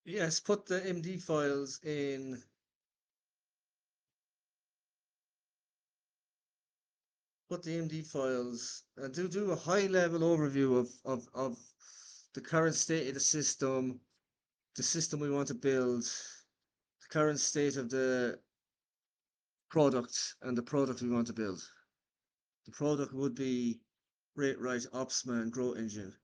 Yes, put the MD files in. Put the MD files and do a high level overview of the current state of the system we want to build, the current state of the product, and the product we want to build. The product would be Rate Right Opsman Growth Engine.